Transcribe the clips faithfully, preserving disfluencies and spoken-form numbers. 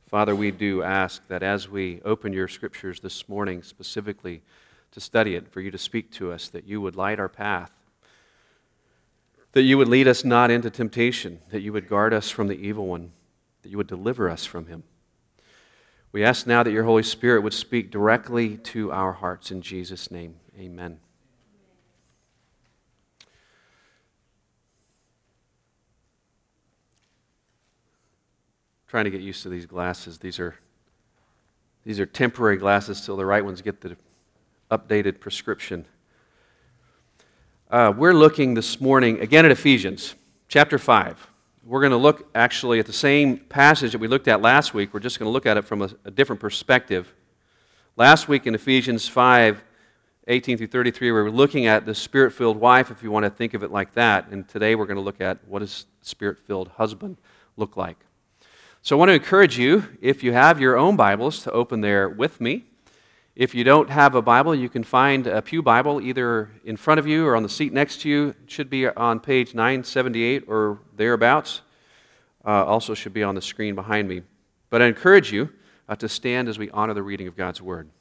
Father, we do ask that as we open your scriptures this morning specifically to study it, for you to speak to us, that you would light our path, that you would lead us not into temptation, that you would guard us from the evil one, that you would deliver us from him. We ask now that your Holy Spirit would speak directly to our hearts in Jesus' name. Amen. Trying to get used to these glasses. These are these are temporary glasses till the right ones get the updated prescription. Uh, we're looking this morning again at Ephesians chapter five. We're going to look actually at the same passage that we looked at last week. We're just going to look at it from a, a different perspective. Last week in Ephesians five, eighteen through thirty-three, we were looking at the Spirit-filled wife, if you want to think of it like that. And today we're going to look at what does Spirit-filled husband look like. So I want to encourage you, if you have your own Bibles, to open there with me. If you don't have a Bible, you can find a pew Bible either in front of you or on the seat next to you. It should be on page nine seventy-eight or thereabouts. Uh, also should be on the screen behind me. But I encourage you uh, to stand as we honor the reading of God's Word.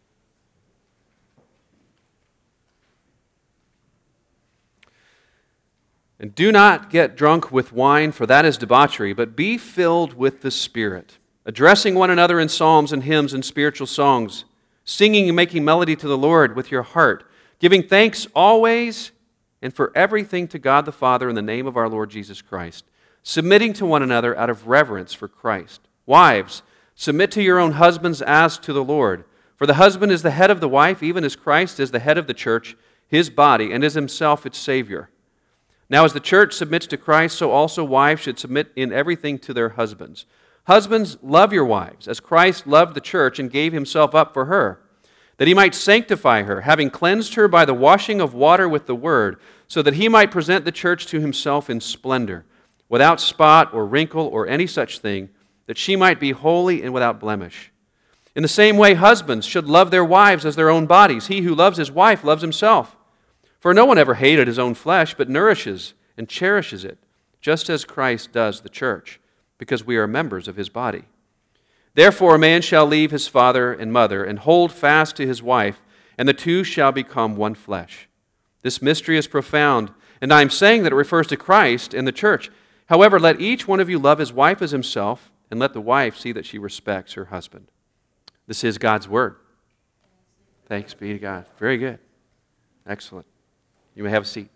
And do not get drunk with wine, for that is debauchery, but be filled with the Spirit, addressing one another in psalms and hymns and spiritual songs, singing and making melody to the Lord with your heart, giving thanks always and for everything to God the Father in the name of our Lord Jesus Christ, submitting to one another out of reverence for Christ. Wives, submit to your own husbands as to the Lord. For the husband is the head of the wife, even as Christ is the head of the church, his body, and is himself its Savior. Now as the church submits to Christ, so also wives should submit in everything to their husbands. Husbands, love your wives, as Christ loved the church and gave himself up for her, that he might sanctify her, having cleansed her by the washing of water with the word, so that he might present the church to himself in splendor, without spot or wrinkle or any such thing, that she might be holy and without blemish. In the same way, husbands should love their wives as their own bodies. He who loves his wife loves himself. For no one ever hated his own flesh, but nourishes and cherishes it, just as Christ does the church, because we are members of his body. Therefore a man shall leave his father and mother, and hold fast to his wife, and the two shall become one flesh. This mystery is profound, and I am saying that it refers to Christ and the church. However, let each one of you love his wife as himself, and let the wife see that she respects her husband. This is God's word. Thanks be to God. Very good. Excellent. You may have a seat.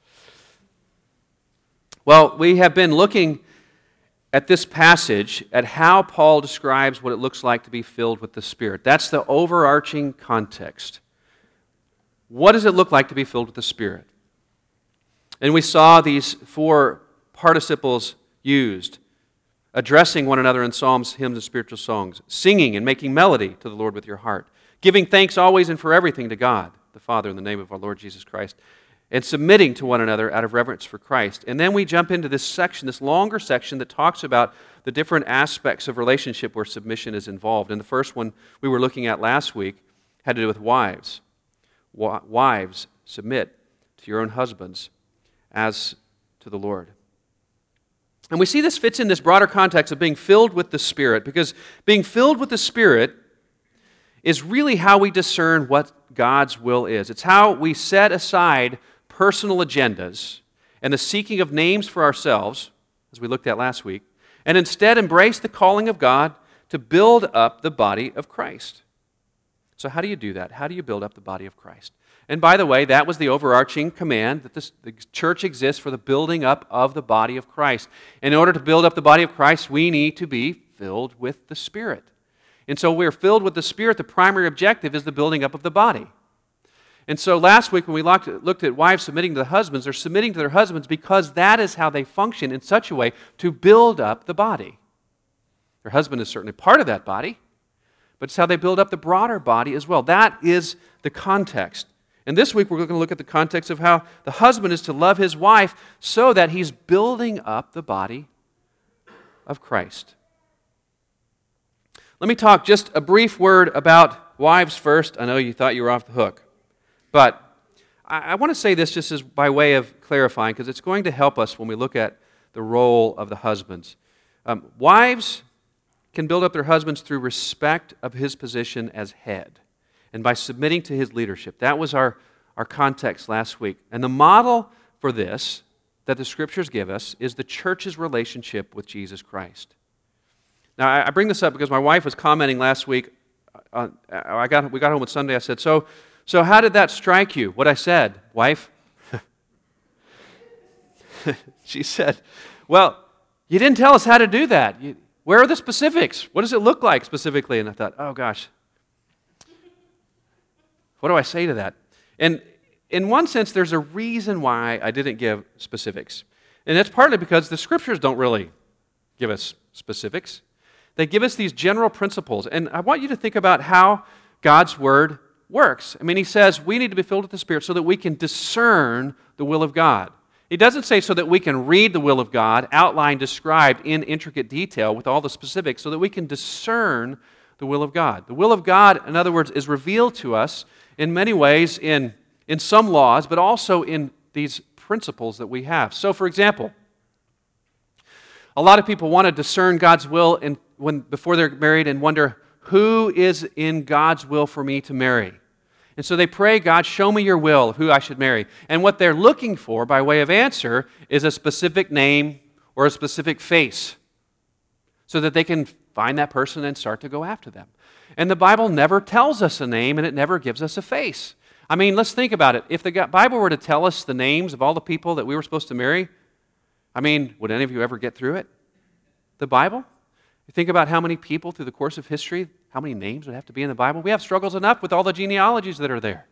Well, we have been looking at this passage at how Paul describes what it looks like to be filled with the Spirit. That's the overarching context. What does it look like to be filled with the Spirit? And we saw these four participles used, addressing one another in psalms, hymns, and spiritual songs, singing and making melody to the Lord with your heart, giving thanks always and for everything to God, the Father, in the name of our Lord Jesus Christ, and submitting to one another out of reverence for Christ. And then we jump into this section, this longer section that talks about the different aspects of relationship where submission is involved. And the first one we were looking at last week had to do with wives. Wives, submit to your own husbands as to the Lord. And we see this fits in this broader context of being filled with the Spirit, because being filled with the Spirit is really how we discern what God's will is. It's how we set aside personal agendas and the seeking of names for ourselves, as we looked at last week, and instead embrace the calling of God to build up the body of Christ. So how do you do that? How do you build up the body of Christ? And by the way, that was the overarching command, that this, the church exists for the building up of the body of Christ. In order to build up the body of Christ, we need to be filled with the Spirit. And so we're filled with the Spirit. The primary objective is the building up of the body. And so last week when we looked at, looked at wives submitting to the husbands, they're submitting to their husbands because that is how they function in such a way to build up the body. Their husband is certainly part of that body, but it's how they build up the broader body as well. That is the context. And this week we're going to look at the context of how the husband is to love his wife so that he's building up the body of Christ. Let me talk just a brief word about wives first. I know you thought you were off the hook. But I, I want to say this just as by way of clarifying, because it's going to help us when we look at the role of the husbands. Um, wives can build up their husbands through respect of his position as head and by submitting to his leadership. That was our, our context last week. And the model for this that the Scriptures give us is the church's relationship with Jesus Christ. Now, I bring this up because my wife was commenting last week. Uh, I got we got home on Sunday. I said, "So, so how did that strike you?" What I said, wife. She said, "Well, you didn't tell us how to do that. You, where are the specifics? What does it look like specifically?" And I thought, "Oh gosh, what do I say to that?" And in one sense, there's a reason why I didn't give specifics, and that's partly because the Scriptures don't really give us specifics. They give us these general principles. And I want you to think about how God's Word works. I mean, He says we need to be filled with the Spirit so that we can discern the will of God. He doesn't say so that we can read the will of God, outlined, described in intricate detail with all the specifics, so that we can discern the will of God. The will of God, in other words, is revealed to us in many ways in, in some laws, but also in these principles that we have. So, for example, a lot of people want to discern God's will in, when, before they're married and wonder, who is in God's will for me to marry? And so they pray, God, show me your will of who I should marry. And what they're looking for by way of answer is a specific name or a specific face so that they can find that person and start to go after them. And the Bible never tells us a name and it never gives us a face. I mean, let's think about it. If the Bible were to tell us the names of all the people that we were supposed to marry, I mean, would any of you ever get through it? The Bible? You think about how many people through the course of history, how many names would have to be in the Bible? We have struggles enough with all the genealogies that are there.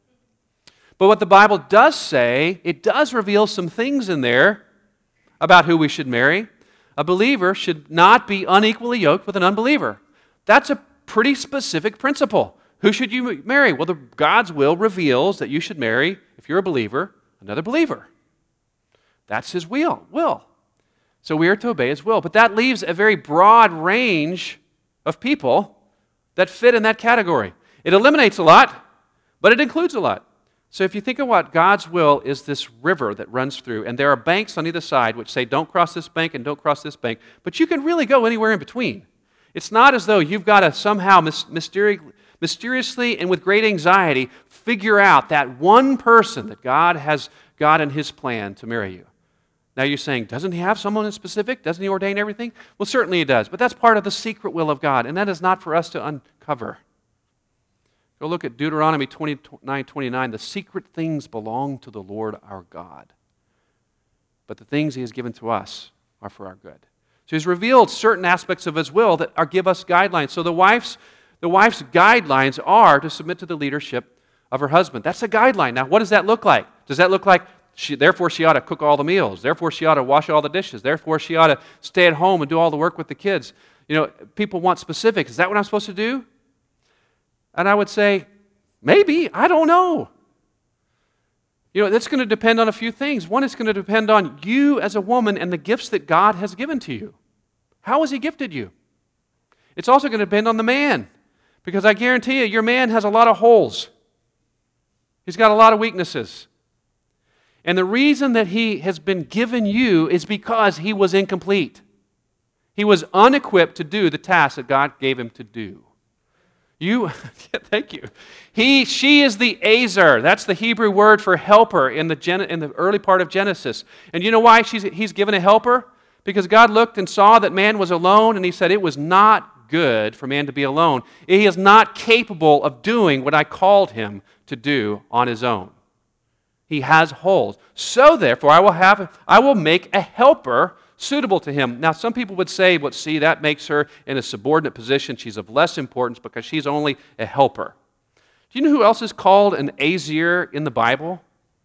But what the Bible does say, it does reveal some things in there about who we should marry. A believer should not be unequally yoked with an unbeliever. That's a pretty specific principle. Who should you marry? Well, the, God's will reveals that you should marry, if you're a believer, another believer. That's His will. will. So we are to obey His will. But that leaves a very broad range of people that fit in that category. It eliminates a lot, but it includes a lot. So if you think of what God's will is, this river that runs through, and there are banks on either side which say don't cross this bank and don't cross this bank, but you can really go anywhere in between. It's not as though you've got to somehow mysteri- mysteriously and with great anxiety figure out that one person that God has got in His plan to marry you. Now you're saying, doesn't He have someone in specific? Doesn't He ordain everything? Well, certainly He does, but that's part of the secret will of God, and that is not for us to uncover. Go look at Deuteronomy twenty-nine twenty-nine. The secret things belong to the Lord our God, but the things He has given to us are for our good. So He's revealed certain aspects of His will that are give us guidelines. So the wife's, the wife's guidelines are to submit to the leadership of her husband. That's a guideline. Now, what does that look like? Does that look like She, therefore, she ought to cook all the meals. Therefore, she ought to wash all the dishes. Therefore, she ought to stay at home and do all the work with the kids. You know, people want specifics. Is that what I'm supposed to do? And I would say, maybe. I don't know. You know, that's going to depend on a few things. One, it's going to depend on you as a woman and the gifts that God has given to you. How has He gifted you? It's also going to depend on the man. Because I guarantee you, your man has a lot of holes. He's got a lot of weaknesses. And the reason that he has been given you is because he was incomplete. He was unequipped to do the task that God gave him to do. You, thank you. He, she is the Azer. That's the Hebrew word for helper in the, Gen, in the early part of Genesis. And you know why she's, he's given a helper? Because God looked and saw that man was alone, and He said, it was not good for man to be alone. He is not capable of doing what I called him to do on his own. He has holes. So therefore, I will have, I will make a helper suitable to him. Now, some people would say, well, see, that makes her in a subordinate position. She's of less importance because she's only a helper. Do you know who else is called an Azer in the Bible?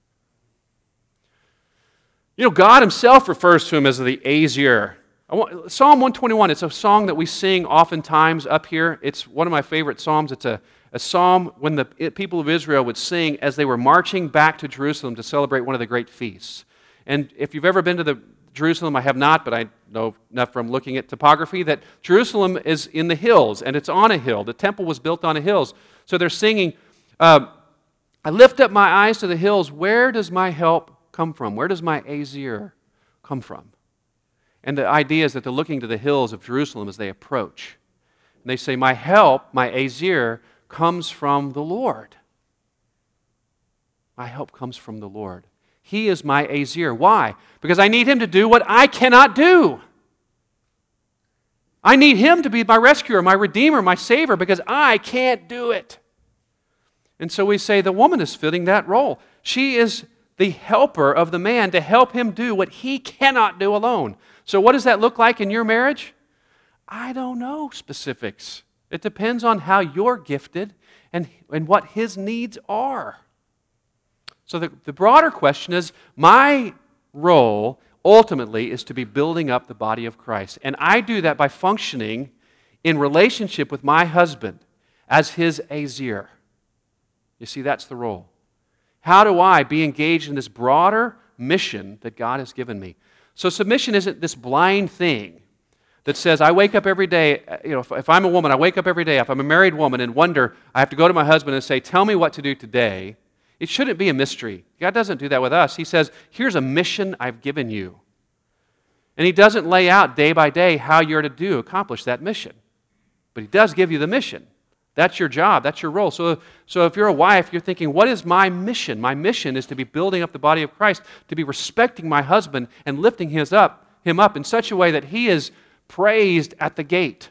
You know, God Himself refers to him as the Azer. I want, Psalm one twenty-one, it's a song that we sing oftentimes up here. It's one of my favorite psalms. It's a A psalm when the people of Israel would sing as they were marching back to Jerusalem to celebrate one of the great feasts. And if you've ever been to the Jerusalem, I have not, but I know enough from looking at topography that Jerusalem is in the hills, and it's on a hill. The temple was built on a hill. So they're singing, uh, I lift up my eyes to the hills. Where does my help come from? Where does my Azer come from? And the idea is that they're looking to the hills of Jerusalem as they approach. And they say, my help, my Azir, comes from the Lord. My help comes from the Lord. He is my Azir. Why? Because I need Him to do what I cannot do. I need Him to be my rescuer, my redeemer, my savior, because I can't do it. And so we say the woman is filling that role. She is the helper of the man to help him do what he cannot do alone. So what does that look like in your marriage? I don't know specifics. It depends on how you're gifted and, and what his needs are. So the, the broader question is, my role ultimately is to be building up the body of Christ. And I do that by functioning in relationship with my husband as his Azir. You see, that's the role. How do I be engaged in this broader mission that God has given me? So submission isn't this blind thing that says, I wake up every day, you know, if, if I'm a woman, I wake up every day, if I'm a married woman, and wonder, I have to go to my husband and say, tell me what to do today. It shouldn't be a mystery. God doesn't do that with us. He says, here's a mission I've given you. And He doesn't lay out day by day how you're to do, accomplish that mission. But He does give you the mission. That's your job. That's your role. So, so if you're a wife, you're thinking, what is my mission? My mission is to be building up the body of Christ, to be respecting my husband and lifting his up, him up in such a way that he is praised at the gate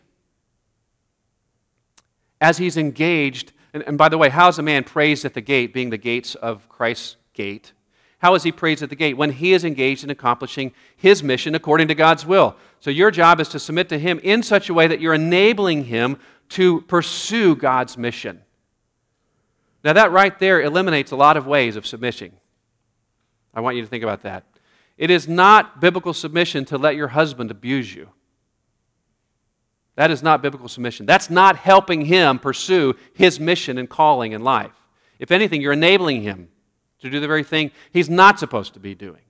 as he's engaged. And, and by the way, how is a man praised at the gate, being the gates of Christ's gate? How is he praised at the gate? When he is engaged in accomplishing his mission according to God's will. So your job is to submit to him in such a way that you're enabling him to pursue God's mission. Now that right there eliminates a lot of ways of submitting. I want you to think about that. It is not biblical submission to let your husband abuse you. That is not biblical submission. That's not helping him pursue his mission and calling in life. If anything, you're enabling him to do the very thing he's not supposed to be doing.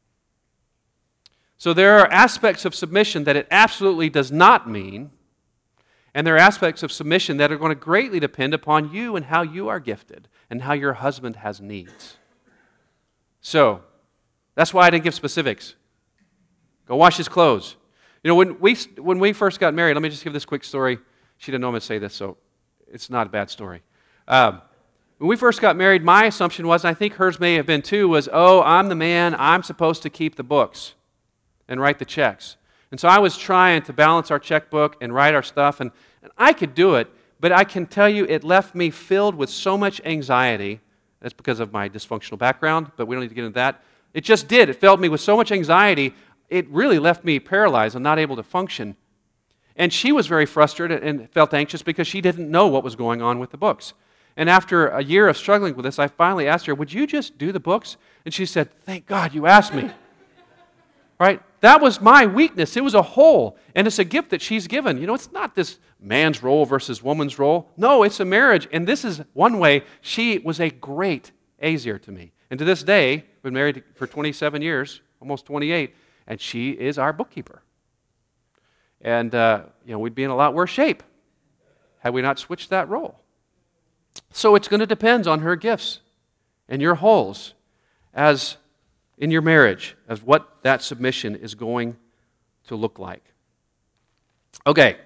So there are aspects of submission that it absolutely does not mean, and there are aspects of submission that are going to greatly depend upon you and how you are gifted and how your husband has needs. So, that's why I didn't give specifics. Go wash his clothes. You know, when we when we first got married, let me just give this quick story. She didn't know I'm going to say this, so it's not a bad story. Um, when we first got married, my assumption was, and I think hers may have been too, was, oh, I'm the man, I'm supposed to keep the books and write the checks. And so I was trying to balance our checkbook and write our stuff, and, and I could do it, but I can tell you it left me filled with so much anxiety. That's because of my dysfunctional background, but we don't need to get into that. It just did. It filled me with so much anxiety, it really left me paralyzed and not able to function. And she was very frustrated and felt anxious because she didn't know what was going on with the books. And after a year of struggling with this, I finally asked her, would you just do the books? And she said, thank God you asked me. Right? That was my weakness. It was a hole. And it's a gift that she's given. You know, it's not this man's role versus woman's role. No, it's a marriage. And this is one way she was a great Azir to me. And to this day, we've been married for twenty-seven years, almost twenty-eight, and she is our bookkeeper. And, uh, you know, we'd be in a lot worse shape had we not switched that role. So it's going to depend on her gifts and your holes as in your marriage, as what that submission is going to look like. Okay.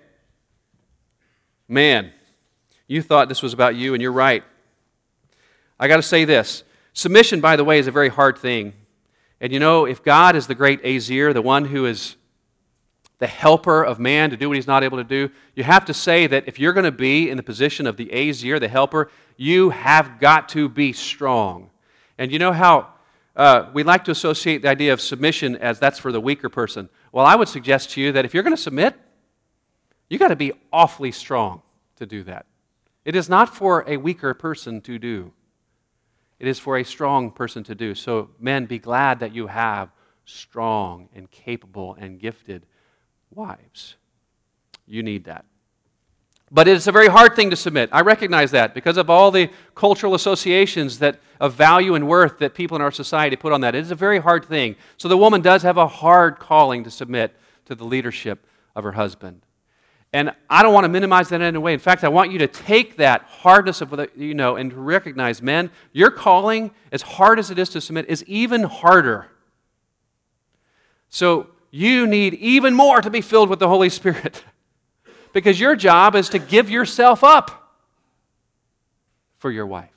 Man, you thought this was about you, and you're right. I got to say this. Submission, by the way, is a very hard thing. And you know, if God is the great Azir, the one who is the helper of man to do what he's not able to do, you have to say that if you're going to be in the position of the Azir, the helper, you have got to be strong. And you know how uh, we like to associate the idea of submission as that's for the weaker person. Well, I would suggest to you that if you're going to submit, you got to be awfully strong to do that. It is not for a weaker person to do. It is for a strong person to do. So, men, be glad that you have strong and capable and gifted wives. You need that. But it's a very hard thing to submit. I recognize that because of all the cultural associations that of value and worth that people in our society put on that. It is a very hard thing. So the woman does have a hard calling to submit to the leadership of her husband. And I don't want to minimize that in any way. In fact, I want you to take that hardness of what you know and to recognize, men, your calling, as hard as it is to submit, is even harder. So you need even more to be filled with the Holy Spirit. Because your job is to give yourself up for your wife.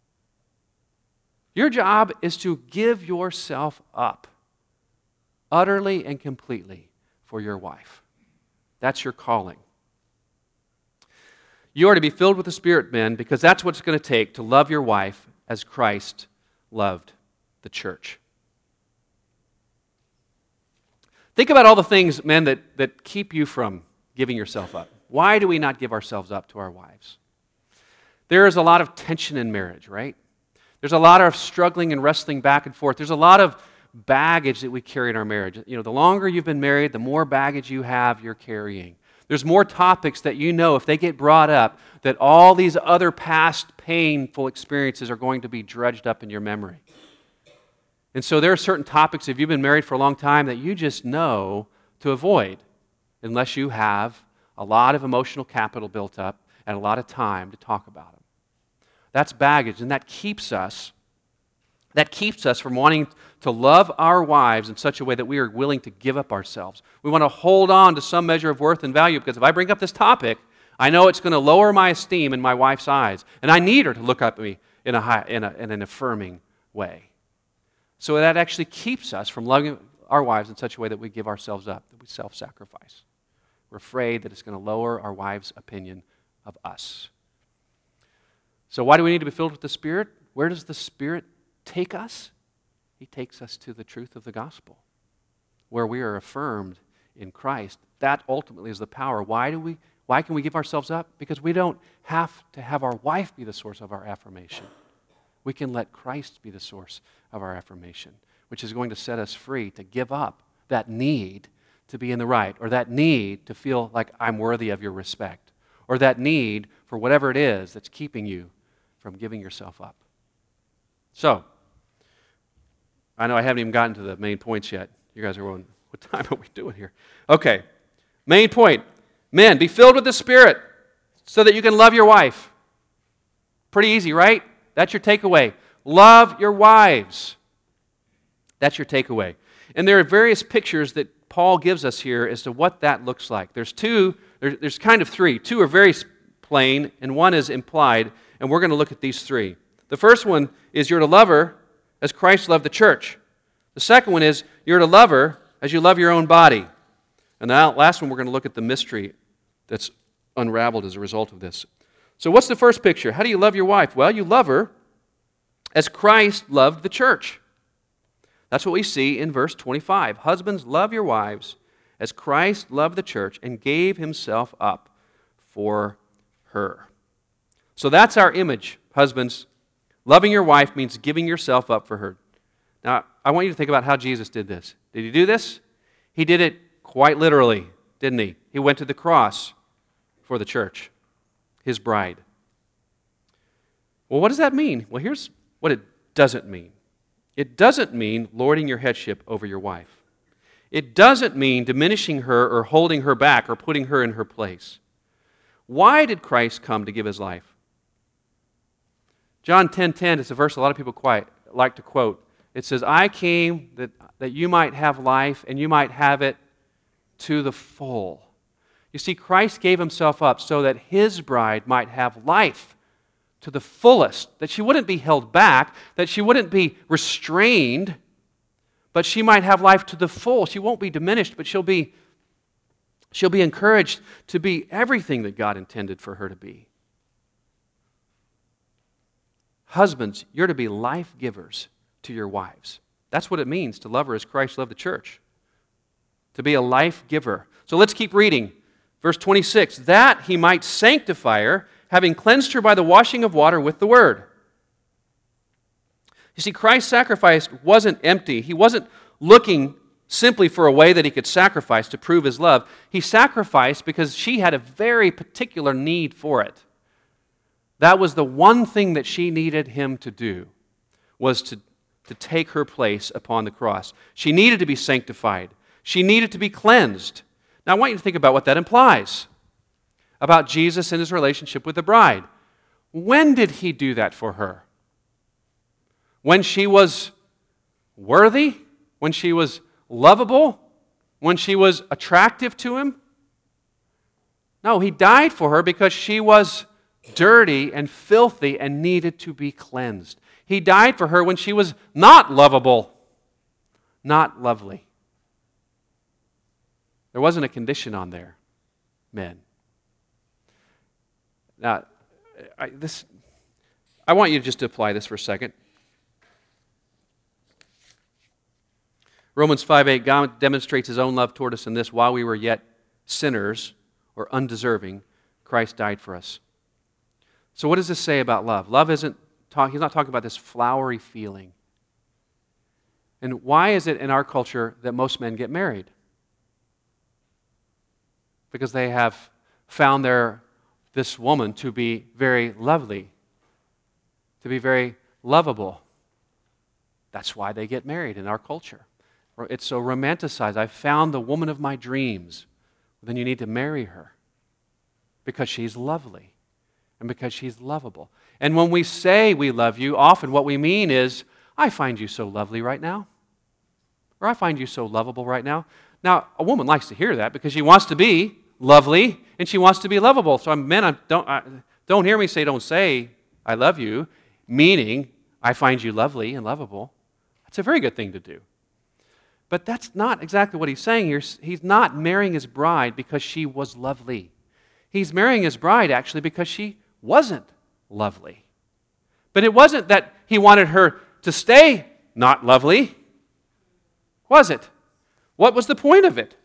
Your job is to give yourself up utterly and completely for your wife. That's your calling. You are to be filled with the Spirit, men, because that's what it's going to take to love your wife as Christ loved the church. Think about all the things, men, that, that keep you from giving yourself up. Why do we not give ourselves up to our wives? There is a lot of tension in marriage, right? There's a lot of struggling and wrestling back and forth. There's a lot of baggage that we carry in our marriage. You know, the longer you've been married, the more baggage you have you're carrying. There's more topics that you know, if they get brought up, that all these other past painful experiences are going to be dredged up in your memory. And so there are certain topics, if you've been married for a long time, that you just know to avoid unless you have a lot of emotional capital built up and a lot of time to talk about them. That's baggage, and that keeps us, that keeps us from wanting to love our wives in such a way that we are willing to give up ourselves. We want to hold on to some measure of worth and value, because if I bring up this topic, I know it's going to lower my esteem in my wife's eyes, and I need her to look up at me in, a high, in, a, in an affirming way. So that actually keeps us from loving our wives in such a way that we give ourselves up, that we self-sacrifice. We're afraid that it's going to lower our wives' opinion of us. So why do we need to be filled with the Spirit? Where does the Spirit take us? He takes us to the truth of the gospel, where we are affirmed in Christ. That ultimately is the power. Why do we? Why can we give ourselves up? Because we don't have to have our wife be the source of our affirmation. We can let Christ be the source of our affirmation, which is going to set us free to give up that need to be in the right, or that need to feel like I'm worthy of your respect, or that need for whatever it is that's keeping you from giving yourself up. So, I know I haven't even gotten to the main points yet. You guys are going, what time are we doing here? Okay, main point. Men, be filled with the Spirit so that you can love your wife. Pretty easy, right? That's your takeaway. Love your wives. That's your takeaway. And there are various pictures that Paul gives us here as to what that looks like. There's two, there's kind of three. Two are very plain, and one is implied, and we're going to look at these three. The first one is you're to love her as Christ loved the church. The second one is you're to love her as you love your own body. And the last one, we're going to look at the mystery that's unraveled as a result of this. So what's the first picture? How do you love your wife? Well, you love her as Christ loved the church. That's what we see in verse twenty-five. Husbands, love your wives as Christ loved the church and gave himself up for her. So that's our image, husbands. Loving your wife means giving yourself up for her. Now, I want you to think about how Jesus did this. Did he do this? He did it quite literally, didn't he? He went to the cross for the church, his bride. Well, what does that mean? Well, here's what it doesn't mean. It doesn't mean lording your headship over your wife. It doesn't mean diminishing her or holding her back or putting her in her place. Why did Christ come to give his life? John ten ten is a verse a lot of people quite like to quote. It says, I came that, that you might have life and you might have it to the full. You see, Christ gave himself up so that his bride might have life to the fullest, that she wouldn't be held back, that she wouldn't be restrained, but she might have life to the full. She won't be diminished, but she'll be, she'll be encouraged to be everything that God intended for her to be. Husbands, you're to be life givers to your wives. That's what it means to love her as Christ loved the church. To be a life giver. So let's keep reading. Verse twenty-six, that he might sanctify her, having cleansed her by the washing of water with the word. You see, Christ's sacrifice wasn't empty. He wasn't looking simply for a way that he could sacrifice to prove his love. He sacrificed because she had a very particular need for it. That was the one thing that she needed him to do, was to, to take her place upon the cross. She needed to be sanctified. She needed to be cleansed. Now, I want you to think about what that implies about Jesus and his relationship with the bride. When did he do that for her? When she was worthy? When she was lovable? when she was attractive to him? No, he died for her because she was dirty and filthy and needed to be cleansed. He died for her when she was not lovable, not lovely. There wasn't a condition on there, men. Now, I, this, I want you just to apply this for a second. Romans five eight, God demonstrates His own love toward us in this: while we were yet sinners or undeserving, Christ died for us. So what does this say about love? Love isn't talking, he's not talking about this flowery feeling. And why is it in our culture that most men get married? Because they have found their this woman to be very lovely, to be very lovable. That's why they get married in our culture. It's so romanticized. I've found the woman of my dreams. Then you need to marry her because she's lovely and because she's lovable. And when we say we love you, often what we mean is, I find you so lovely right now. Or I find you so lovable right now. Now, a woman likes to hear that because she wants to be lovely and she wants to be lovable. So, men, I don't, I, don't hear me say, don't say, I love you, meaning, I find you lovely and lovable. That's a very good thing to do. But that's not exactly what he's saying here. He's not marrying his bride because she was lovely. He's marrying his bride, actually, because she wasn't lovely. But it wasn't that he wanted her to stay not lovely, was it? What was the point of it?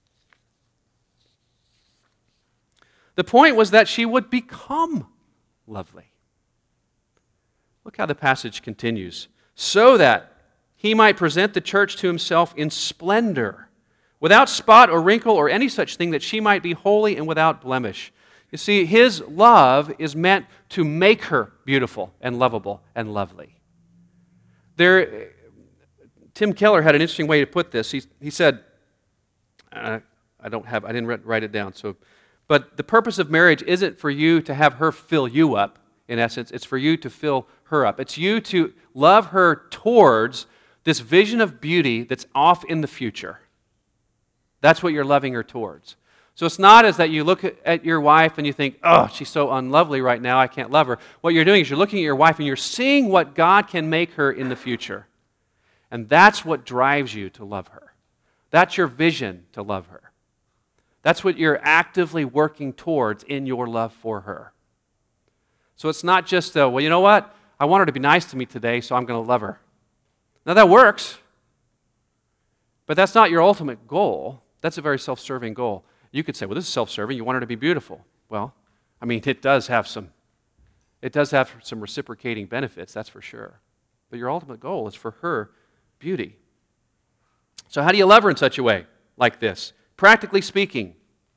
The point was that she would become lovely. Look how the passage continues. So that he might present the church to himself in splendor, without spot or wrinkle or any such thing, that she might be holy and without blemish. You see, his love is meant to make her beautiful and lovable and lovely. There, Tim Keller had an interesting way to put this. He, he said, uh, I don't have, I didn't write it down, so, but the purpose of marriage isn't for you to have her fill you up, in essence. It's for you to fill her up. It's you to love her towards this vision of beauty that's off in the future. That's what you're loving her towards. So it's not as that you look at your wife and you think, oh, she's so unlovely right now, I can't love her. What you're doing is you're looking at your wife and you're seeing what God can make her in the future. And that's what drives you to love her. That's your vision to love her. That's what you're actively working towards in your love for her. So it's not just, uh, well, you know what? I want her to be nice to me today, so I'm going to love her. Now that works, but that's not your ultimate goal. That's a very self-serving goal. You could say, well, this is self-serving. You want her to be beautiful. Well, I mean, it does have some, it does have some reciprocating benefits, that's for sure. But your ultimate goal is for her beauty. So how do you love her in such a way like this? Practically speaking,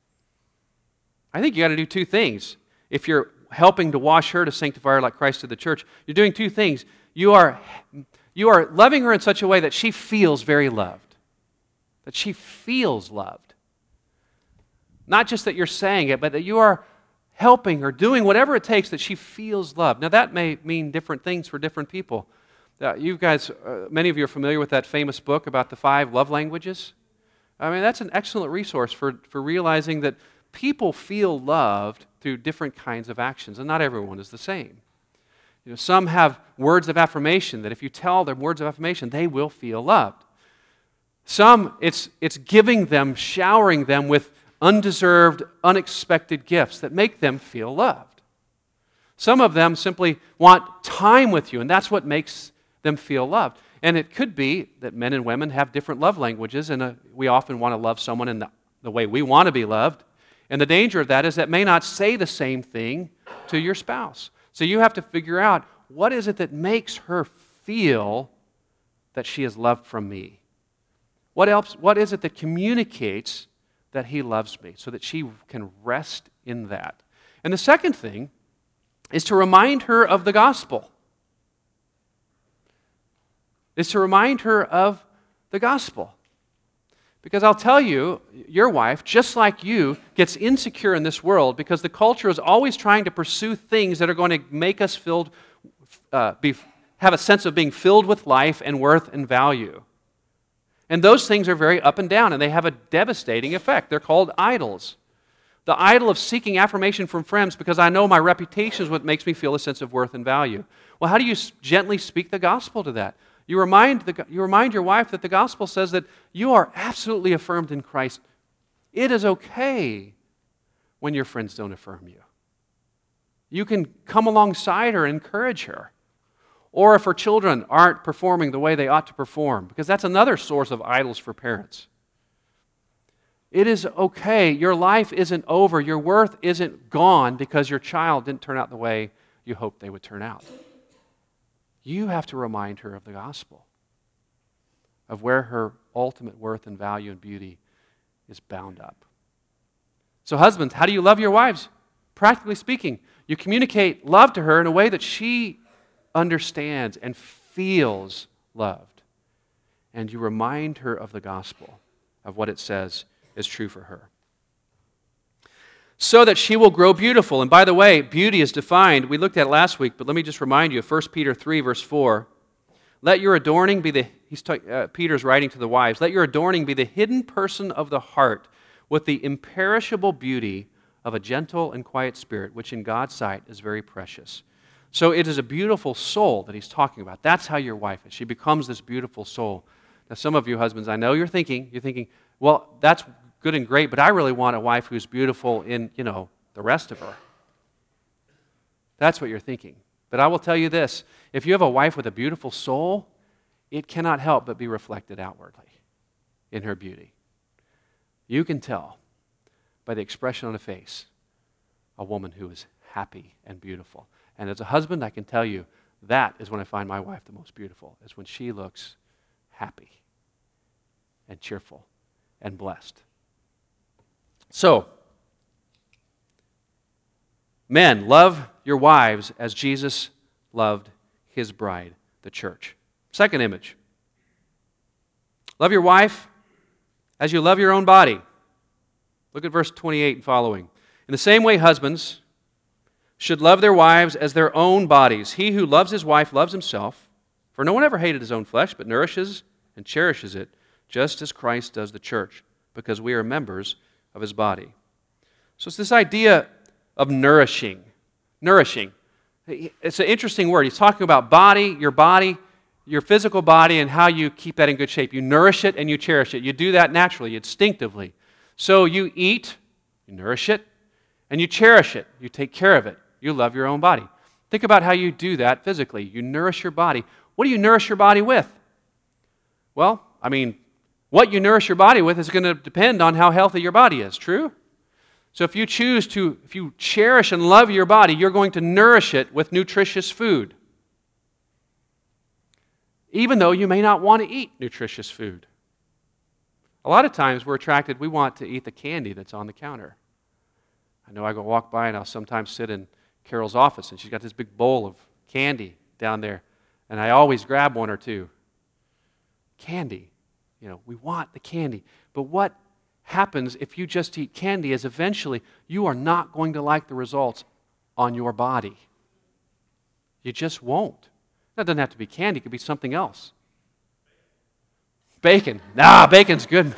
I think you got to do two things. If you're helping to wash her to sanctify her like Christ to the church, you're doing two things. You are You are loving her in such a way that she feels very loved. That she feels loved. Not just that you're saying it, but that you are helping her, doing whatever it takes that she feels loved. Now that may mean different things for different people. Uh, you guys, uh, many of you are familiar with that famous book about the five love languages. I mean, that's an excellent resource for, for realizing that people feel loved through different kinds of actions, and not everyone is the same. You know, some have words of affirmation that if you tell them words of affirmation, they will feel loved. Some, it's, it's giving them, showering them with undeserved, unexpected gifts that make them feel loved. Some of them simply want time with you, and that's what makes them feel loved. And it could be that men and women have different love languages, and uh, we often want to love someone in the, the way we want to be loved. And the danger of that is that may not say the same thing to your spouse. So you have to figure out, what is it that makes her feel that she is loved from me? What else? What is it that communicates that he loves me so that she can rest in that? And the second thing is to remind her of the gospel. Is to remind her of the gospel. Because I'll tell you, your wife, just like you, gets insecure in this world because the culture is always trying to pursue things that are going to make us filled, uh, be, have a sense of being filled with life and worth and value. And those things are very up and down, and they have a devastating effect. They're called idols. The idol of seeking affirmation from friends because I know my reputation is what makes me feel a sense of worth and value. Well, how do you gently speak the gospel to that? You remind, the, you remind your wife that the gospel says that you are absolutely affirmed in Christ. It is okay when your friends don't affirm you. You can come alongside her and encourage her. Or if her children aren't performing the way they ought to perform, because that's another source of idols for parents. It is okay. Your life isn't over. Your worth isn't gone because your child didn't turn out the way you hoped they would turn out. You have to remind her of the gospel, of where her ultimate worth and value and beauty is bound up. So husbands, how do you love your wives? Practically speaking, you communicate love to her in a way that she understands and feels loved. And you remind her of the gospel, of what it says is true for her. So that she will grow beautiful. And by the way, beauty is defined, we looked at it last week, but let me just remind you of First Peter three, verse four. Let your adorning be the, he's ta- uh, Peter's writing to the wives, let your adorning be the hidden person of the heart with the imperishable beauty of a gentle and quiet spirit, which in God's sight is very precious. So it is a beautiful soul that he's talking about. That's how your wife is. She becomes this beautiful soul. Now, some of you husbands, I know you're thinking, you're thinking, well, that's good and great, but I really want a wife who's beautiful in, you know, the rest of her. That's what you're thinking. But I will tell you this, if you have a wife with a beautiful soul, it cannot help but be reflected outwardly in her beauty. You can tell by the expression on the face a woman who is happy and beautiful. And as a husband, I can tell you, that is when I find my wife the most beautiful, is when she looks happy and cheerful and blessed. So, men, love your wives as Jesus loved his bride, the church. Second image. Love your wife as you love your own body. Look at verse twenty-eight and following. In the same way, husbands should love their wives as their own bodies. He who loves his wife loves himself. For no one ever hated his own flesh, but nourishes and cherishes it, just as Christ does the church, because we are members of his body. So it's this idea of nourishing. Nourishing. It's an interesting word. He's talking about body, your body, your physical body, and how you keep that in good shape. You nourish it and you cherish it. You do that naturally, instinctively. So you eat, you nourish it, and you cherish it. You take care of it. You love your own body. Think about how you do that physically. You nourish your body. What do you nourish your body with? Well, I mean, what you nourish your body with is going to depend on how healthy your body is, true? So if you choose to, if you cherish and love your body, you're going to nourish it with nutritious food. Even though you may not want to eat nutritious food. A lot of times we're attracted, we want to eat the candy that's on the counter. I know I go walk by and I'll sometimes sit in Carol's office and she's got this big bowl of candy down there. And I always grab one or two. Candy. You know, we want the candy. But what happens if you just eat candy is eventually you are not going to like the results on your body. You just won't. That doesn't have to be candy. It could be something else. Bacon. Nah, bacon's good.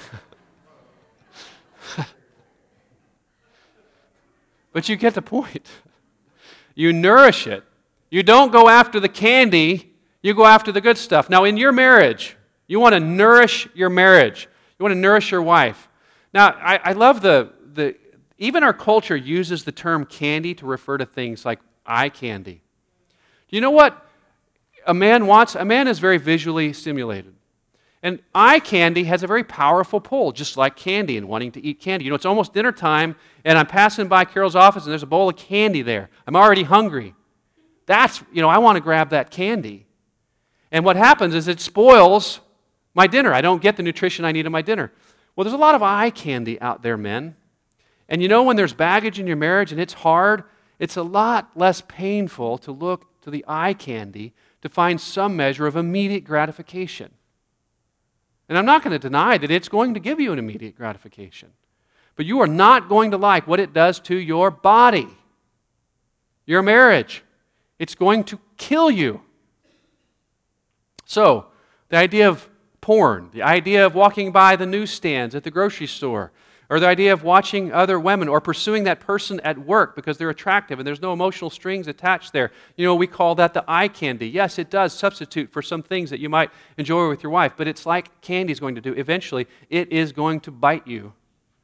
But you get the point. You nourish it. You don't go after the candy. You go after the good stuff. Now, in your marriage, you want to nourish your marriage. You want to nourish your wife. Now, I, I love the, the, even our culture uses the term candy to refer to things like eye candy. Do you know what a man wants? A man is very visually stimulated. And eye candy has a very powerful pull, just like candy and wanting to eat candy. You know, it's almost dinner time, and I'm passing by Carol's office, and there's a bowl of candy there. I'm already hungry. That's, you know, I want to grab that candy. And what happens is it spoils my dinner. I don't get the nutrition I need in my dinner. Well, there's a lot of eye candy out there, men. And you know when there's baggage in your marriage and it's hard, it's a lot less painful to look to the eye candy to find some measure of immediate gratification. And I'm not going to deny that it's going to give you an immediate gratification. But you are not going to like what it does to your body, your marriage. It's going to kill you. So, the idea of porn, the idea of walking by the newsstands at the grocery store, or the idea of watching other women or pursuing that person at work because they're attractive and there's no emotional strings attached there. You know, we call that the eye candy. Yes, it does substitute for some things that you might enjoy with your wife, but it's like candy is going to do. Eventually, it is going to bite you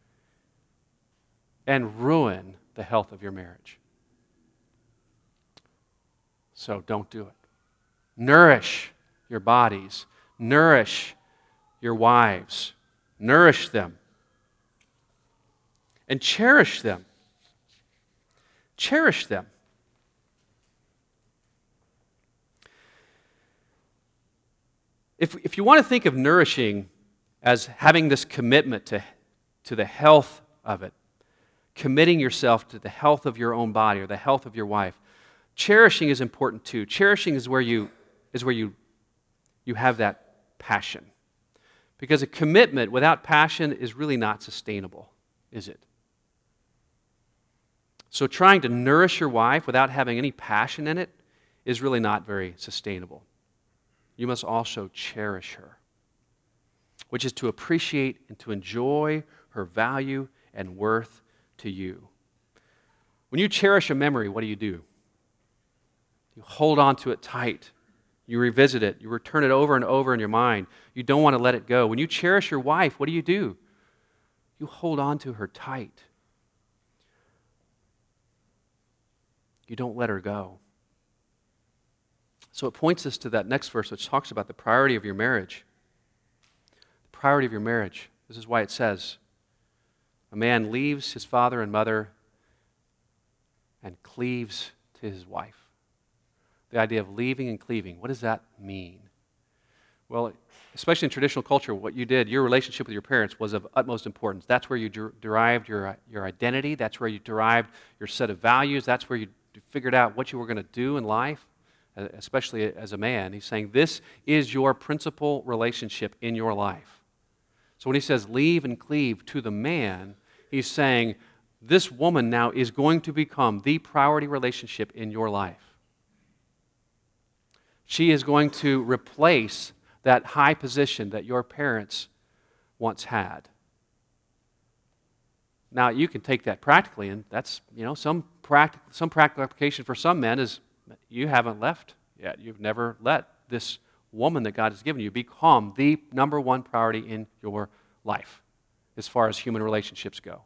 and ruin the health of your marriage. So don't do it. Nourish your bodies. Nourish your wives. Nourish them. And cherish them. Cherish them. If, if you want to think of nourishing as having this commitment to, to the health of it, committing yourself to the health of your own body or the health of your wife, cherishing is important too. Cherishing is where you is where you you have that passion. Because a commitment without passion is really not sustainable, is it? So trying to nourish your wife without having any passion in it is really not very sustainable. You must also cherish her, which is to appreciate and to enjoy her value and worth to you. When you cherish a memory, what do you do? You hold on to it tight. You revisit it. You return it over and over in your mind. You don't want to let it go. When you cherish your wife, what do you do? You hold on to her tight. You don't let her go. So it points us to that next verse, which talks about the priority of your marriage. The priority of your marriage. This is why it says, a man leaves his father and mother and cleaves to his wife. The idea of leaving and cleaving, what does that mean? Well, especially in traditional culture, what you did, your relationship with your parents was of utmost importance. That's where you der- derived your, your identity. That's where you derived your set of values. That's where you figured out what you were going to do in life, especially as a man. He's saying this is your principal relationship in your life. So when he says leave and cleave to the man, he's saying this woman now is going to become the priority relationship in your life. She is going to replace that high position that your parents once had. Now, you can take that practically, and that's, you know, some practical, some practical application for some men is you haven't left yet. You've never let this woman that God has given you become the number one priority in your life as far as human relationships go.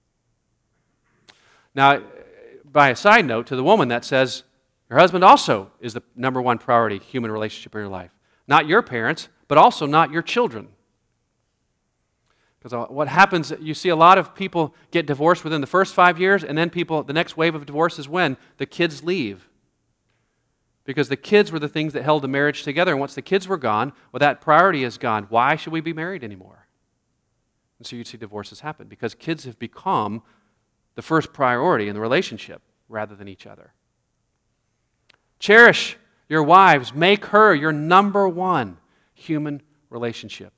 Now, by a side note, to the woman that says, your husband also is the number one priority human relationship in your life. Not your parents, but also not your children. Because what happens, you see a lot of people get divorced within the first five years, and then people, the next wave of divorce is when the kids leave. Because the kids were the things that held the marriage together, and once the kids were gone, well, that priority is gone. Why should we be married anymore? And so you see divorces happen, because kids have become the first priority in the relationship rather than each other. Cherish your wives. Make her your number one human relationship.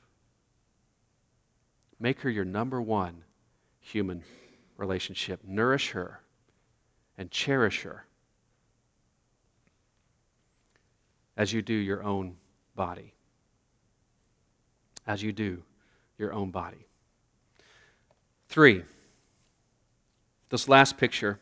Make her your number one human relationship. Nourish her and cherish her as you do your own body. As you do your own body. Three, this last picture,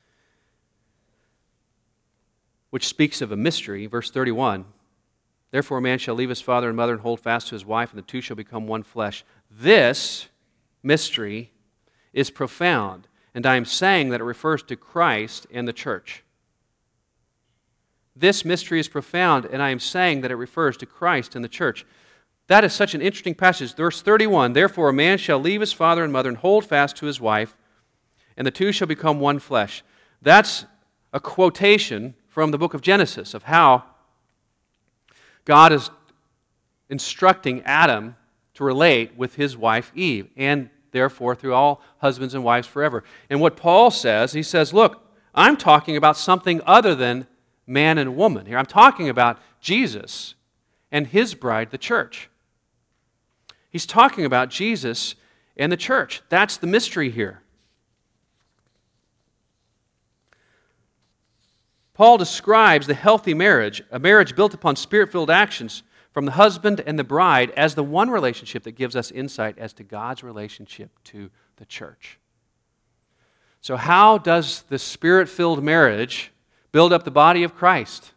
which speaks of a mystery, verse thirty-one, therefore a man shall leave his father and mother and hold fast to his wife, and the two shall become one flesh. This mystery is profound, and I am saying that it refers to Christ and the church. This mystery is profound, and I am saying that it refers to Christ and the church. That is such an interesting passage. Verse thirty-one, therefore a man shall leave his father and mother and hold fast to his wife, and the two shall become one flesh. That's a quotation from the book of Genesis of how God is instructing Adam to relate with his wife Eve, and therefore through all husbands and wives forever. And what Paul says, he says, look, I'm talking about something other than man and woman here. I'm talking about Jesus and his bride, the church. He's talking about Jesus and the church. That's the mystery here. Paul describes the healthy marriage, a marriage built upon spirit-filled actions, from the husband and the bride as the one relationship that gives us insight as to God's relationship to the church. So how does the Spirit-filled marriage build up the body of Christ?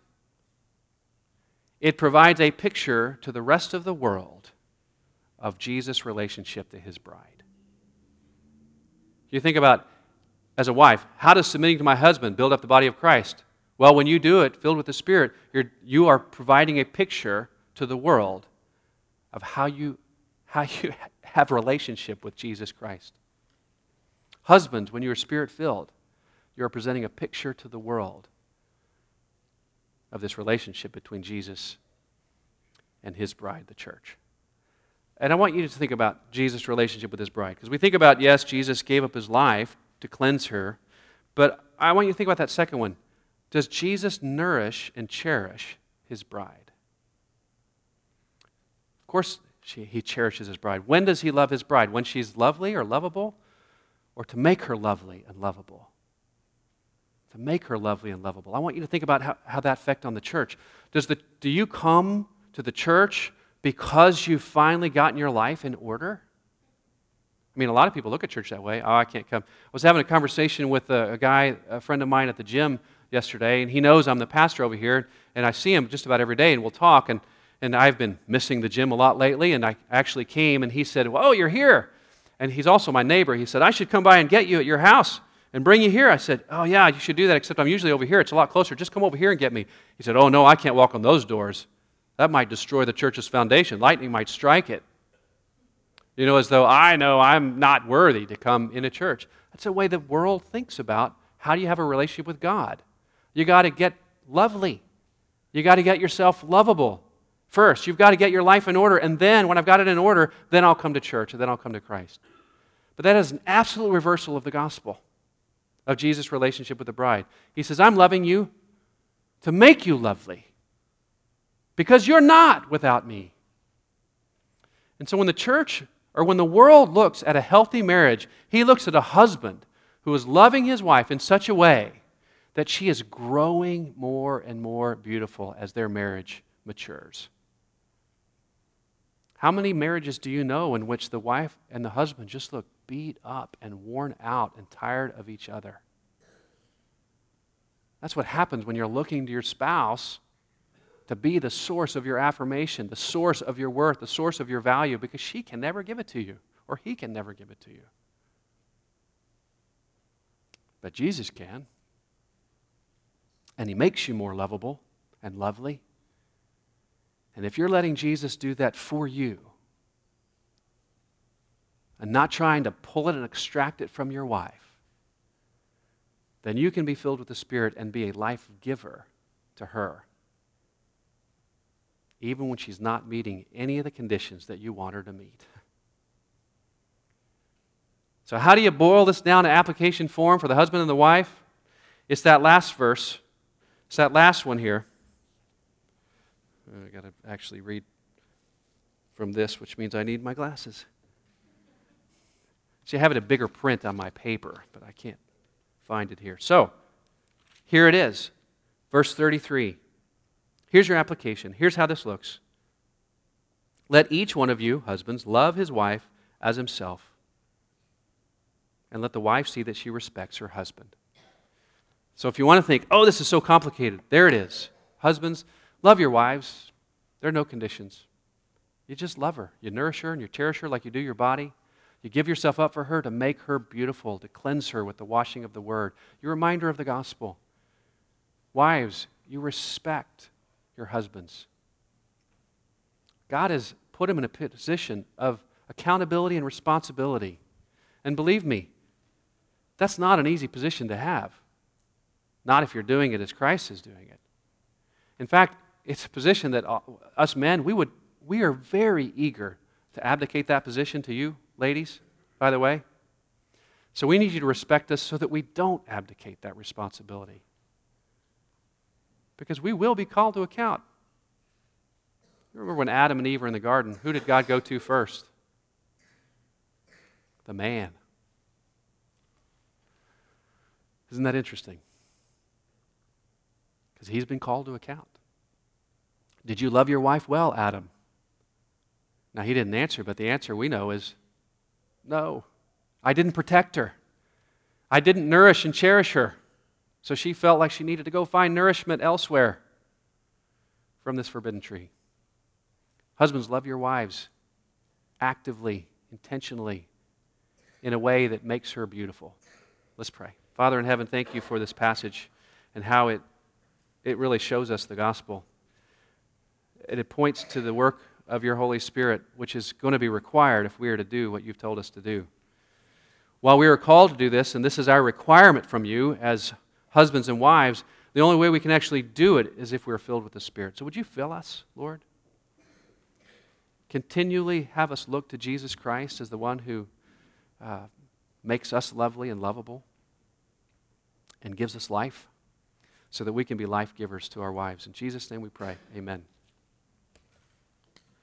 It provides a picture to the rest of the world of Jesus' relationship to his bride. You think about, as a wife, how does submitting to my husband build up the body of Christ? Well, when you do it, filled with the Spirit, you're, you are providing a picture to the world of how you, how you have a relationship with Jesus Christ. Husbands, when you are Spirit-filled, you are presenting a picture to the world of this relationship between Jesus and his bride, the church. And I want you to think about Jesus' relationship with his bride. Because we think about, yes, Jesus gave up his life to cleanse her. But I want you to think about that second one. Does Jesus nourish and cherish his bride? Of course, she, he cherishes his bride. When does he love his bride? When she's lovely or lovable? Or to make her lovely and lovable? To make her lovely and lovable. I want you to think about how, how that affects on the church. Does the, do you come to the church because you've finally gotten your life in order? I mean, a lot of people look at church that way. Oh, I can't come. I was having a conversation with a, a guy, a friend of mine at the gym yesterday, and he knows I'm the pastor over here, and I see him just about every day, and we'll talk, and, and I've been missing the gym a lot lately, and I actually came, and he said, well, oh, you're here. And he's also my neighbor. He said, I should come by and get you at your house and bring you here. I said, oh, yeah, you should do that, except I'm usually over here. It's a lot closer. Just come over here and get me. He said, oh, no, I can't walk on those doors. That might destroy the church's foundation. Lightning might strike it. You know, as though I know I'm not worthy to come in a church. That's the way the world thinks about how do you have a relationship with God. You got to get lovely. You got to get yourself lovable first. You've got to get your life in order, and then when I've got it in order, then I'll come to church, and then I'll come to Christ. But that is an absolute reversal of the gospel, of Jesus' relationship with the bride. He says, I'm loving you to make you lovely, because you're not without me. And so when the church, or when the world looks at a healthy marriage, he looks at a husband who is loving his wife in such a way that she is growing more and more beautiful as their marriage matures. How many marriages do you know in which the wife and the husband just look beat up and worn out and tired of each other? That's what happens when you're looking to your spouse to be the source of your affirmation, the source of your worth, the source of your value, because she can never give it to you, or he can never give it to you. But Jesus can. And he makes you more lovable and lovely. And if you're letting Jesus do that for you, and not trying to pull it and extract it from your wife, then you can be filled with the Spirit and be a life giver to her, even when she's not meeting any of the conditions that you want her to meet. So how do you boil this down to application form for the husband and the wife? It's that last verse. It's that last one here. I've got to actually read from this, which means I need my glasses. See, I have it a bigger print on my paper, but I can't find it here. So, here it is, verse thirty-three. Here's your application. Here's how this looks. Let each one of you, husbands, love his wife as himself, and let the wife see that she respects her husband. So if you want to think, oh, this is so complicated, there it is. Husbands, love your wives. There are no conditions. You just love her. You nourish her and you cherish her like you do your body. You give yourself up for her to make her beautiful, to cleanse her with the washing of the Word. You remind her of the gospel. Wives, you respect your husbands. God has put him in a position of accountability and responsibility. And believe me, that's not an easy position to have. Not if you're doing it as Christ is doing it. In fact, it's a position that us men, we would, we are very eager to abdicate that position to you, ladies, by the way. So we need you to respect us so that we don't abdicate that responsibility. Because we will be called to account. You remember when Adam and Eve were in the garden, who did God go to first? The man. Isn't that interesting? Because he's been called to account. Did you love your wife well, Adam? Now, he didn't answer, but the answer we know is no. I didn't protect her. I didn't nourish and cherish her. So she felt like she needed to go find nourishment elsewhere from this forbidden tree. Husbands, love your wives actively, intentionally, in a way that makes her beautiful. Let's pray. Father in heaven, thank you for this passage and how it, it really shows us the gospel. And it points to the work of your Holy Spirit, which is going to be required if we are to do what you've told us to do. While we are called to do this, and this is our requirement from you as husbands and wives, the only way we can actually do it is if we're filled with the Spirit. So would you fill us, Lord? Continually have us look to Jesus Christ as the one who uh, makes us lovely and lovable and gives us life so that we can be life givers to our wives. In Jesus' name we pray. Amen.